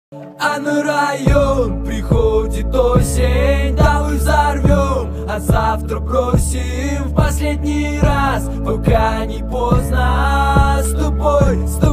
А на район приходит осень, давай взорвем, а завтра бросим в последний раз, пока не поздно с тобой.